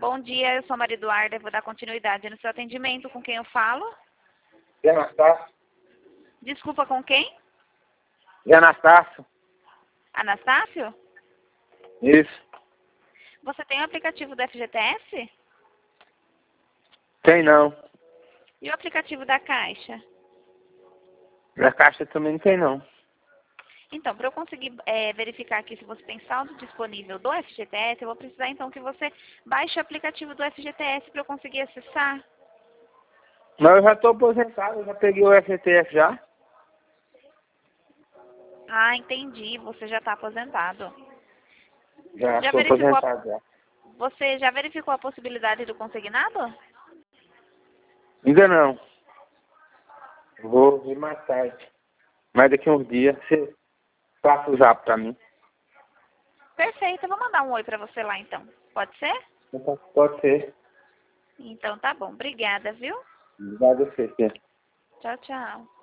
Bom dia, eu sou a Maria Eduarda, vou dar continuidade no seu atendimento. Com quem eu falo? Zé Anastácio? Desculpa, com quem? Zé Anastácio? Anastácio? Isso. Você tem o aplicativo do FGTS? Tem não. E o aplicativo da Caixa? Na caixa também não tem não. Então, para eu conseguir verificar aqui se você tem saldo disponível do FGTS, eu vou precisar então que você baixe o aplicativo do FGTS para eu conseguir acessar. Mas eu já estou aposentado, eu já peguei o FGTS já. Ah, entendi, você já está aposentado. Já Já estou verificou aposentado já. Você já verificou a possibilidade do consignado? Ainda não. Vou ver mais tarde. Mas daqui a uns dias você passa o zap pra mim. Perfeito, eu vou mandar um oi para você lá então. Pode ser? Pode ser. Então tá bom, obrigada, viu? Obrigado a você. Tchau, tchau.